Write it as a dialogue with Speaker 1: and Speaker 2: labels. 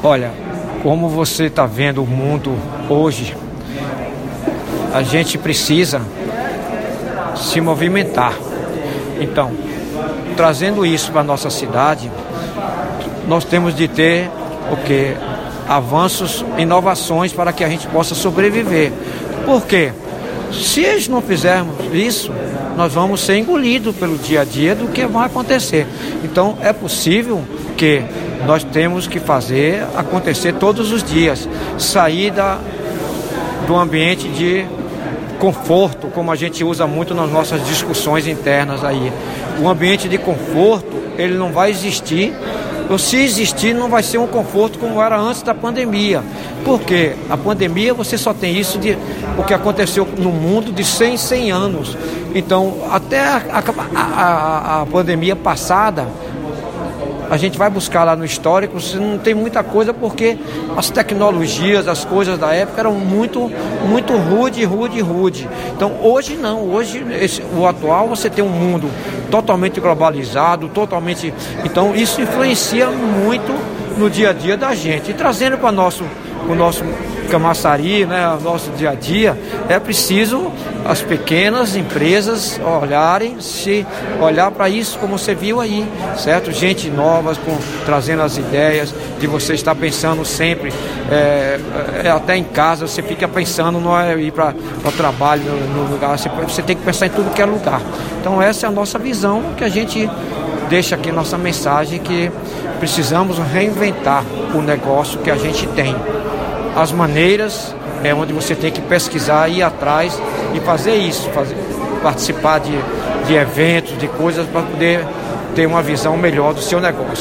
Speaker 1: Olha, como você está vendo o mundo hoje, a gente precisa se movimentar. Então, trazendo isso para a nossa cidade, nós temos de ter o quê? Avanços, inovações para que a gente possa sobreviver. Por quê? Se a gente não fizermos isso, nós vamos ser engolidos pelo dia a dia do que vai acontecer. Então, é possível que nós temos que fazer acontecer todos os dias, sair do ambiente de conforto, como a gente usa muito nas nossas discussões internas aí. O ambiente de conforto, ele não vai existir, ou se existir, não vai ser um conforto como era antes da pandemia. Porque a pandemia, você só tem isso de o que aconteceu no mundo de 100 em 100 anos. Então, até a pandemia passada, a gente vai buscar lá no histórico, não tem muita coisa, porque as tecnologias, as coisas da época eram muito rude. Então hoje não, hoje o atual você tem um mundo totalmente globalizado, então isso influencia muito no dia a dia da gente. E trazendo para o nosso Camaçari, né, o nosso dia a dia, é preciso as pequenas empresas olhar para isso como você viu aí, certo? Gente nova, trazendo as ideias de você estar pensando sempre, até em casa você fica pensando, não é ir para o trabalho no lugar, você tem que pensar em tudo que é lugar. Então essa é a nossa visão, que a gente deixa aqui nossa mensagem, que precisamos reinventar o negócio que a gente tem. As maneiras é onde você tem que pesquisar, ir atrás e fazer isso, participar de eventos, de coisas, para poder ter uma visão melhor do seu negócio.